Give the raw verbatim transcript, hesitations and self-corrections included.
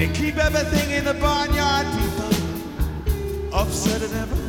keep everything in the barnyard, people upset and everything.